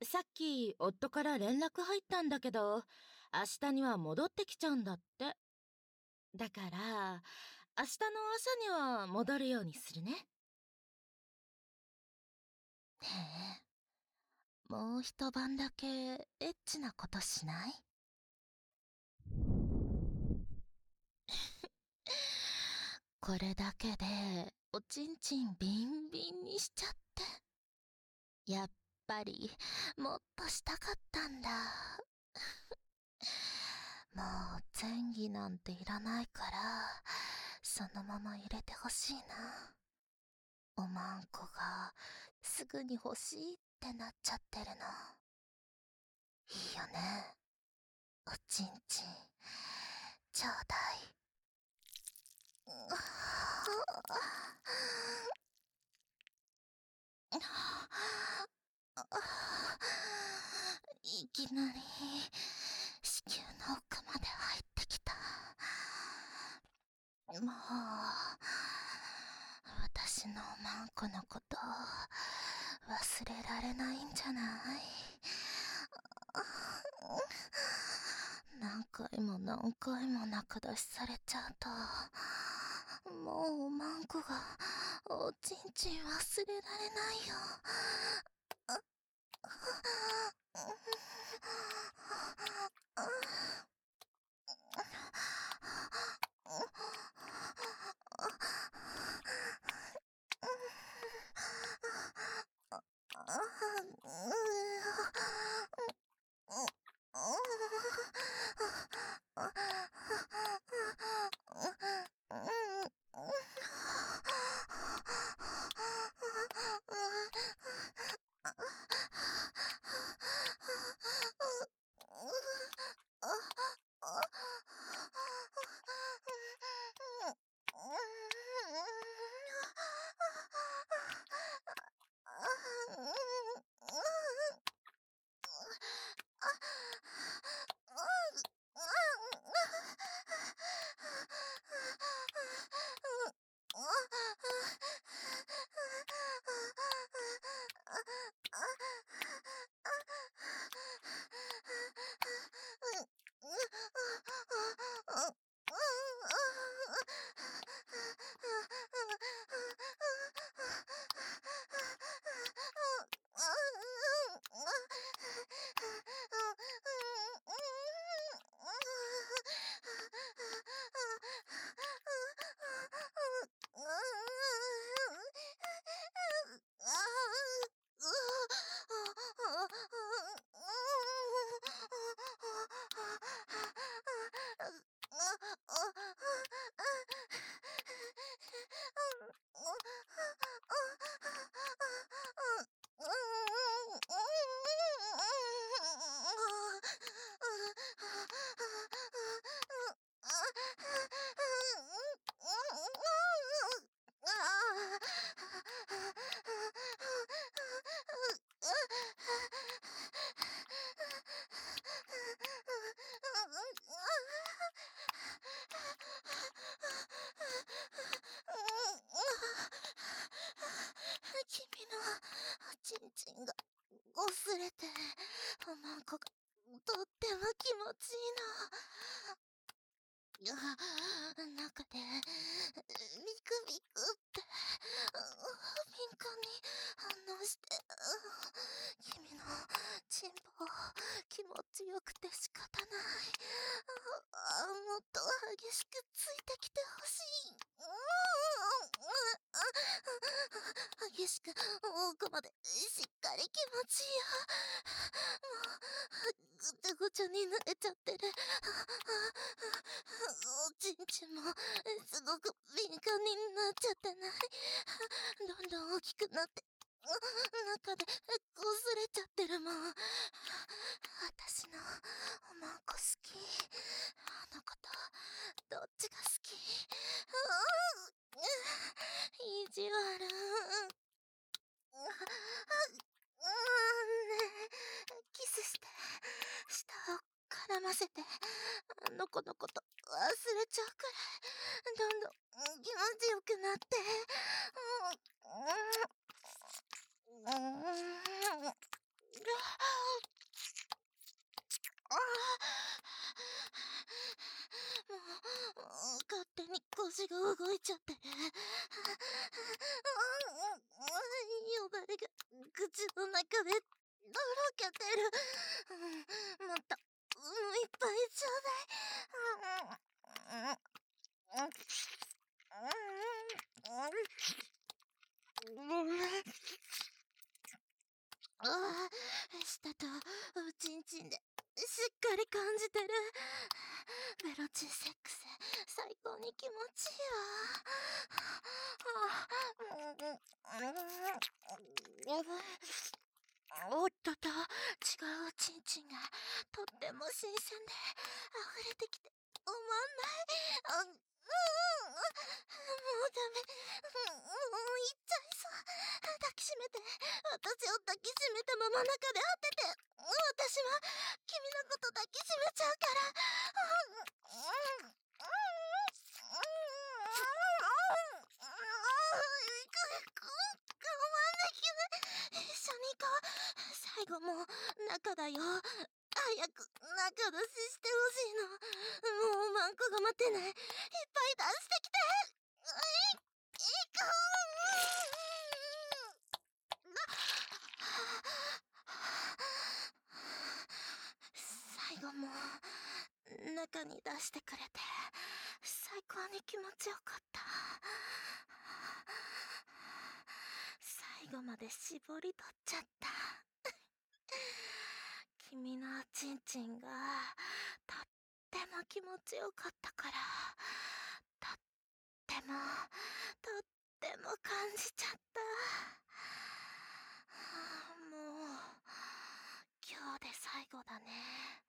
さっき夫から連絡入ったんだけど、明日には戻ってきちゃうんだって。だから、明日の朝には戻るようにするね。 ねえ、もう一晩だけエッチなことしない？これだけでおちんちんビンビンにしちゃって。やっぱりもっとしたかったんだ。もう前儀なんていらないから、そのまま入れてほしいな。おまんこがすぐに欲しいってなっちゃってるの。いいよね。おちんちんちょうだい。いきなり子宮の奥まで入ってきた。もう私のおまんこのこと忘れられないんじゃない？何回も何回も仲出しされちゃうと、もうおまんこがおちんちん忘れられないよ。君のおちんちんが擦れて、おまんこがとっても気持ちいいの。中でビクビクって敏感に反応して、君のチンポ気持ちよくて仕方ない。もっと激しくついてきてほしい。激しく奥までしっかり気持ちいいよ。もうぐちゃぐちゃに濡れちゃってる。おちんちんもすごく敏感になっちゃってない？どんどん大きくなって、中で擦れちゃってるもん。私のおまんこ好き？あの子とどっちが好き？意地悪。ねえ、キスして、舌を絡ませて、あの子のこと忘れちゃうくらい、どんどん気持ちよくなって。 あもう勝手に腰が動いちゃってる。よだれが口の中でとろけてる。もっといっぱいちょうだい。舌とおちんちんでしっかり感じてる。ベロチンセックス最高に気持ちいいわ。おっとと違うおちんちんがとっても新鮮で溢れてきて止まんない。もうダメ。もう行っちゃいそう。抱きしめて。私を抱きしめたまま中で当てて。私は君のこと抱きしめちゃうから。我慢できない。一緒に行こう。最後もう中だよ。早く中出ししてほしいの。もうマンコが待てない。いっぱい出してきて。行こう。最後も中に出してくれて最高に気持ちよかった。最後まで絞り取っちゃった。君のおちんちんがとっても気持ちよかったから、とっても感じちゃった。もう今日で最後だね。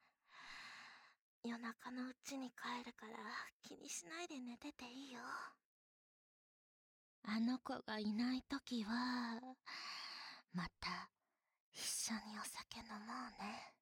夜中のうちに帰るから気にしないで寝てていいよ。あの子がいないときはまた一緒にお酒飲もうね。